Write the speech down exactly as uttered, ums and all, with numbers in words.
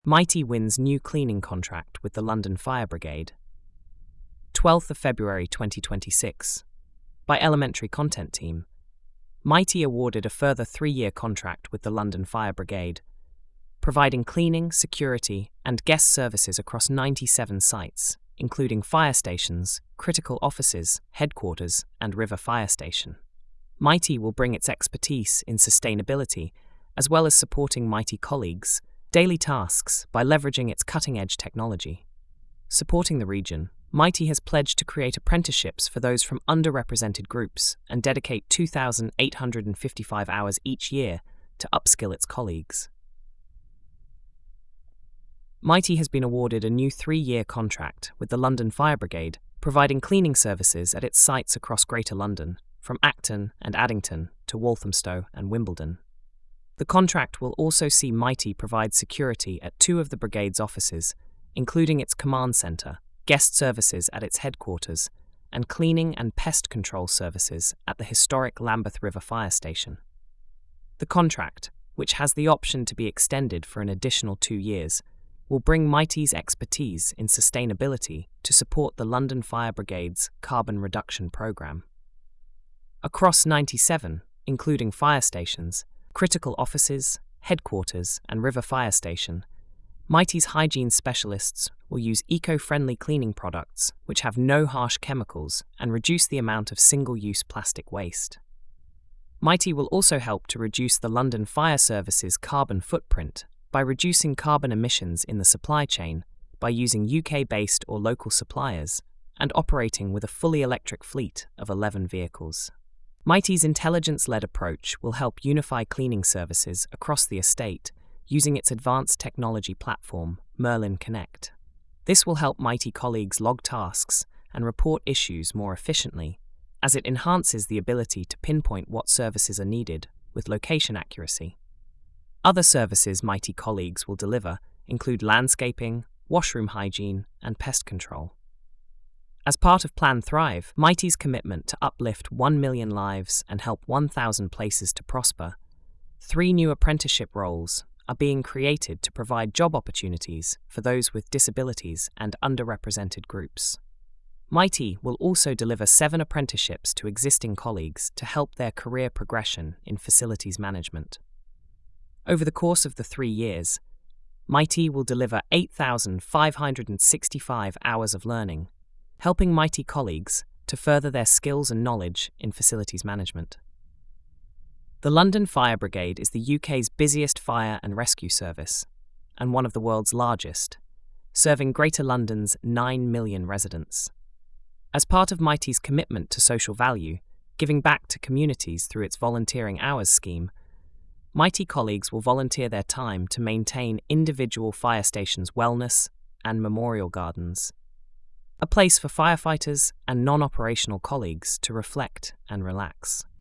Mighty wins new cleaning contract with the London Fire Brigade. twelfth of February twenty twenty-six. By Elementary Content Team. Mighty awarded a further three-year contract with the London Fire Brigade, providing cleaning, security, and guest services across ninety-seven sites, including fire stations, critical offices, headquarters, and River Fire Station. Mighty will bring its expertise in sustainability, as well as supporting Mighty colleagues' daily tasks by leveraging its cutting-edge technology. Supporting the region, Mighty has pledged to create apprenticeships for those from underrepresented groups and dedicate two thousand eight hundred fifty-five hours each year to upskill its colleagues. Mighty has been awarded a new three-year contract with the London Fire Brigade, providing cleaning services at its sites across Greater London, from Acton and Addington to Walthamstow and Wimbledon. The contract will also see Mighty provide security at two of the brigade's offices, including its command centre, guest services at its headquarters, and cleaning and pest control services at the historic Lambeth River Fire Station. The contract, which has the option to be extended for an additional two years, will bring Mighty's expertise in sustainability to support the London Fire Brigade's carbon reduction programme. Across ninety-seven, including fire stations, critical offices, headquarters, and River Fire Station, Mighty's hygiene specialists will use eco-friendly cleaning products which have no harsh chemicals and reduce the amount of single-use plastic waste. Mighty will also help to reduce the London Fire Service's carbon footprint by reducing carbon emissions in the supply chain by using U K-based or local suppliers and operating with a fully electric fleet of eleven vehicles. Mighty's intelligence-led approach will help unify cleaning services across the estate using its advanced technology platform, Merlin Connect. This will help Mighty colleagues log tasks and report issues more efficiently, as it enhances the ability to pinpoint what services are needed with location accuracy. Other services Mighty colleagues will deliver include landscaping, washroom hygiene, and pest control. As part of Plan Thrive, Mighty's commitment to uplift one million lives and help one thousand places to prosper, three new apprenticeship roles are being created to provide job opportunities for those with disabilities and underrepresented groups. Mighty will also deliver seven apprenticeships to existing colleagues to help their career progression in facilities management. Over the course of the three years, Mighty will deliver eight thousand five hundred sixty-five hours of learning, helping Mighty colleagues to further their skills and knowledge in facilities management. The London Fire Brigade is the U K's busiest fire and rescue service, and one of the world's largest, serving Greater London's nine million residents. As part of Mighty's commitment to social value, giving back to communities through its volunteering hours scheme, Mighty colleagues will volunteer their time to maintain individual fire stations' wellness and memorial gardens, a place for firefighters and non-operational colleagues to reflect and relax.